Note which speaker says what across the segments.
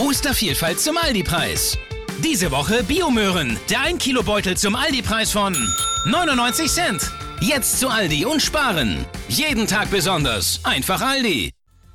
Speaker 1: Ostervielfalt zum Aldi-Preis. Diese Woche Biomöhren. Der 1 Kilo Beutel zum Aldi-Preis von 99 Cent. Jetzt zu Aldi und sparen. Jeden Tag besonders. Einfach Aldi.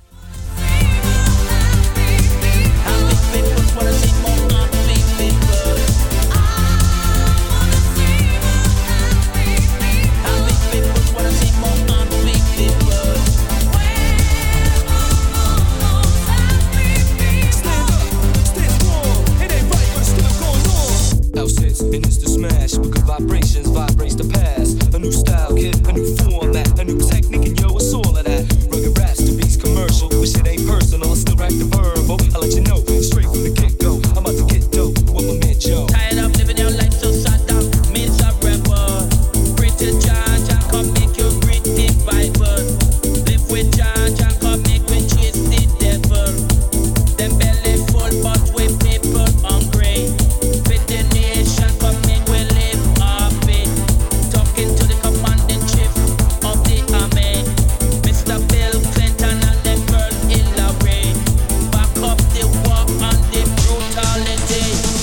Speaker 2: And it's the smash, because vibrations vibrates the past. A new style, kid, a new format, a new technique, and yo, it's all of that. Rugged raps, the beats commercial, but shit ain't personal, I still rack the verbal. I'll let you know, straight from the get-go, I'm about to get dope with my man Joe.
Speaker 3: Tired of living your life so sad down, means a rebel. Pray to Jah, Jah come make you greet the Bible. Live with Jah, Jah come make we chase the devil. Them belly full, but we people hungry. With the nation come make we live off it. Talking to the commanding chief of the army, Mr. Bill Clinton and them girl Hillary. Back up the war and the brutality.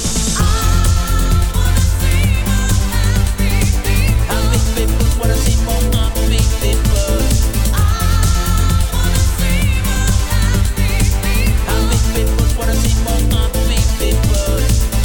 Speaker 3: Happy people wanna see more happy people. Happy people wanna see more happy people.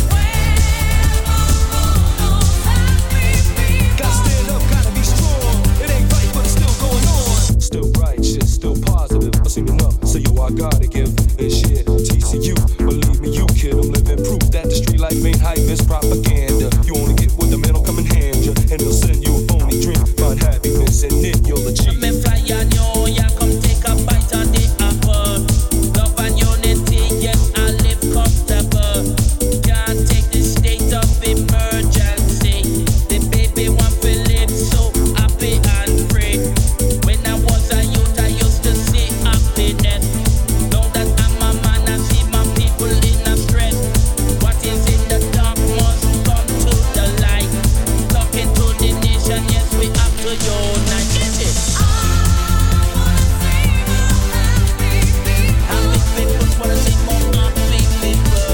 Speaker 2: Gotta stand up, gotta be strong. It ain't right, but it's still going on. Still righteous, still positive. I've seen enough, so yo, I gotta give and share. TCU, believe me, you kid, I'm living proof that the street life ain't hype, it's propaganda. You only get what the man will come and hand you, and he'll send you a phony dream. Find happiness in it, you'll achieve.
Speaker 3: Me fly on you, yeah, come take a bite of the apple. Love and unity, yes, I live comfortable. Can't take the state of emergency. The baby want to live so happy and free. When I was a youth, I used to see happiness. Now that I'm a man, I see my people in a stress. What is in the dark must come to the light. Talking to the nation, yes, we have to unite. Get it? Happy people wanna see more happy people.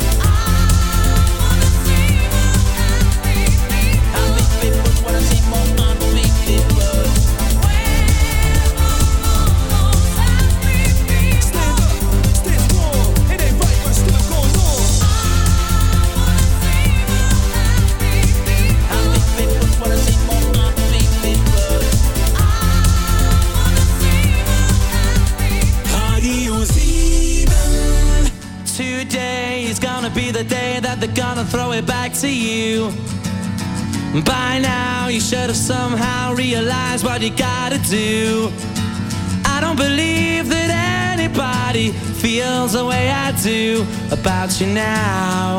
Speaker 3: Happy people wanna see more happy people.
Speaker 2: Stand up, stand strong. It ain't right, but it's still going on.
Speaker 3: Happy people wanna see more happy people.
Speaker 4: Radio 7. Today is gonna be the day that they're gonna throw it back to you. By now you should have somehow realized what you gotta do. I don't believe that anybody feels the way I do about you now.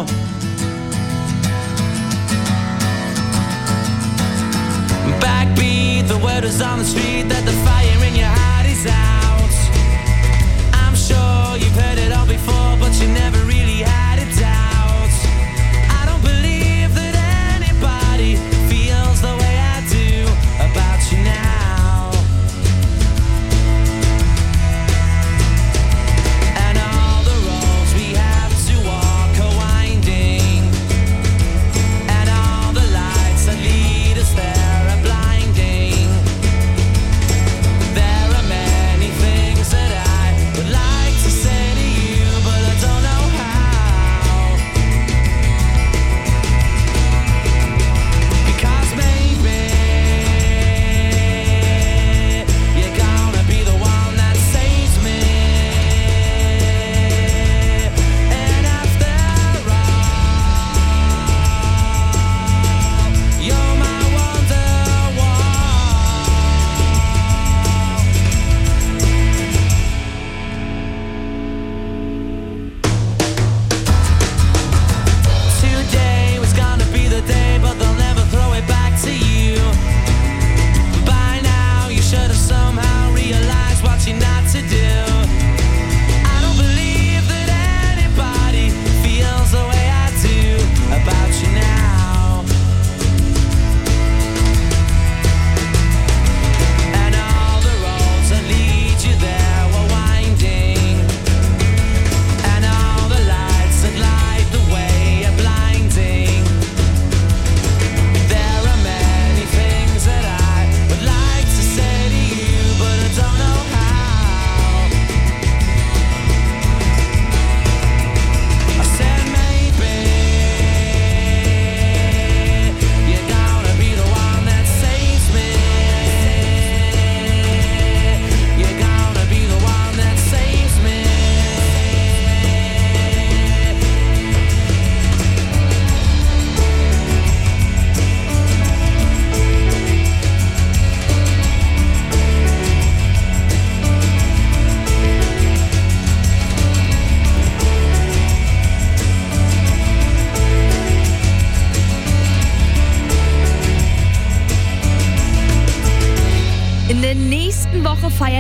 Speaker 4: Backbeat, the word is on the street that the fire in your heart is out. I'm sure you've heard it all before, but you never really had a doubt. I don't believe that anybody feels the way I do about you now. And all the roads we have to walk are winding, and all the lights that lead us there are blinding. There are many things that I would like to say to you, but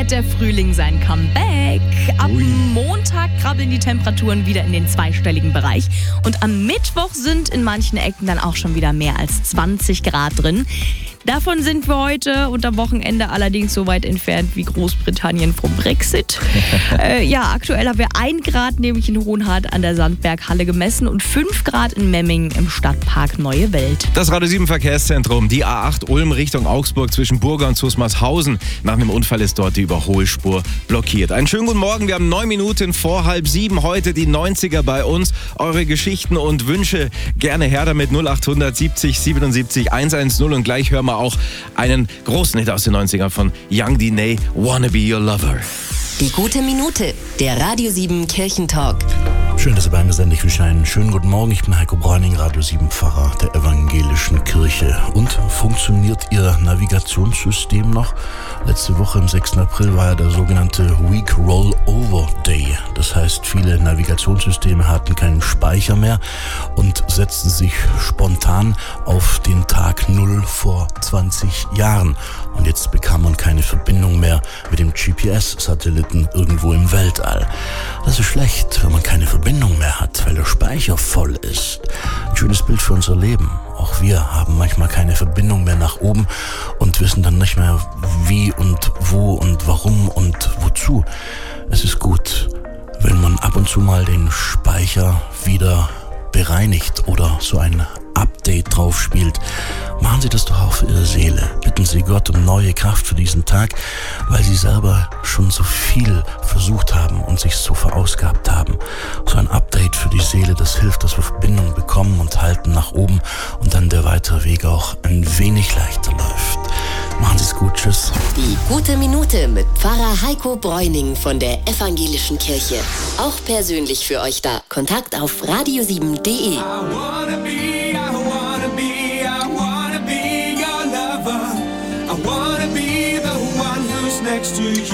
Speaker 5: feiert der Frühling sein Comeback. Ab Montag krabbeln die Temperaturen wieder in den zweistelligen Bereich. Und am Mittwoch sind in manchen Ecken dann auch schon wieder mehr als 20 Grad drin. Davon sind wir heute und am Wochenende allerdings so weit entfernt wie Großbritannien vom Brexit. Aktuell haben wir 1 Grad, nämlich in Hohenhart an der Sandberghalle gemessen und 5 Grad in Memmingen im Stadtpark Neue Welt.
Speaker 6: Das Radio 7 Verkehrszentrum, die A8 Ulm Richtung Augsburg zwischen Burger und Zusmarshausen. Nach einem Unfall ist dort die Überholspur blockiert. Einen schönen guten Morgen, wir haben 9 Minuten vor 6:30 heute die 90er bei uns. Eure Geschichten und Wünsche gerne her damit 0800 70 77 110 und gleich hören wir auch einen großen Hit aus den 90ern von Young Diney, Wanna Be Your Lover.
Speaker 7: Die gute Minute, der Radio 7 Kirchentalk.
Speaker 8: Schön, dass ihr bei mir seid. Ich wünsche einen schönen guten Morgen. Ich bin Heiko Bräuning, Radio 7 Pfarrer der Evangelischen Kirche. Und funktioniert Ihr Navigationssystem noch? Letzte Woche am 6. April war ja der sogenannte Week Rollover Day. Das heißt, viele Navigationssysteme hatten keinen Speicher mehr und setzten sich spontan auf den Tag 0 vor 20 Jahren. Und jetzt bekam man keine Verbindung mehr mit dem GPS-Satelliten irgendwo im Weltall. Das ist schlecht, wenn man keine Verbindung mehr hat, weil der Speicher voll ist. Ein schönes Bild für unser Leben. Auch wir haben manchmal keine Verbindung mehr nach oben und wissen dann nicht mehr, wie und wo und warum und wozu. Es ist gut, wenn man ab und zu mal den Speicher wieder bereinigt oder so ein Update drauf spielt. Machen Sie das doch auch für Ihre Seele. Bitten Sie Gott um neue Kraft für diesen Tag, weil Sie selber schon so viel versucht haben und sich so verausgabt haben. So ein Update für die Seele, das hilft, dass wir Verbindung bekommen und halten nach oben und dann der weitere Weg auch ein wenig leichter läuft. Machen Sie es gut, tschüss.
Speaker 7: Die gute Minute mit Pfarrer Heiko Bräuning von der Evangelischen Kirche. Auch persönlich für euch da. Kontakt auf radio7.de.
Speaker 2: Next to you.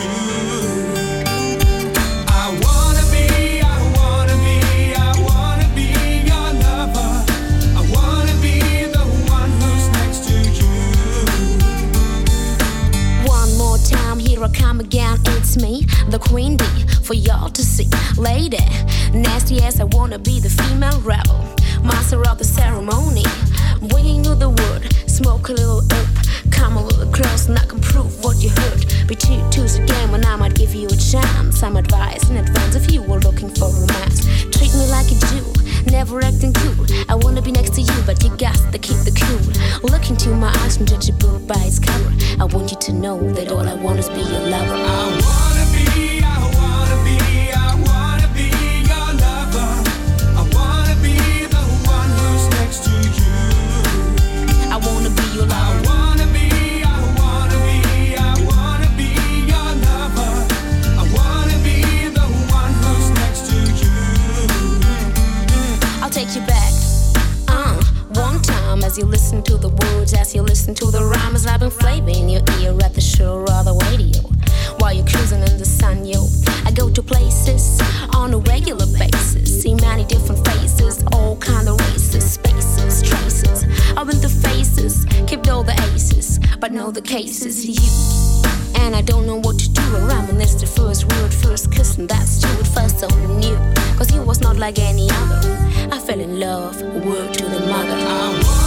Speaker 9: Here I come again, it's me, the queen bee, for y'all to see. Lady, nasty as I wanna be, the female rebel, master of the ceremony. Bringing you the word, smoke a little up, come a little close and I can prove what you heard. Be choose again when I might give you a chance. Some advice in advance if you were looking for romance. Treat me like you do, never acting cool. I wanna be next to you, but you got to keep the cool. Look into my eyes and judge a book by its cover. I want you to know that all I want is be your lover.
Speaker 2: I wanna be your lover. I wanna be the one who's next to you.
Speaker 9: I wanna be your lover.
Speaker 2: I wanna be your lover. I wanna be the one who's next to you.
Speaker 9: I'll take you back. One time as you listen to the words, as you listen to the rhymes, I've been flavor in your ear at the shore or the radio. While you're cruising in the sun, yo, I go to places on a regular basis, see many different faces, all kind of races, spaces, traces. I've been the faces, kept all the aces, but know the case is you. And I don't know what to do around when it's the first word, first kiss, and that's true at first I knew. Cause you was not like any other. I fell in love, word to the mother.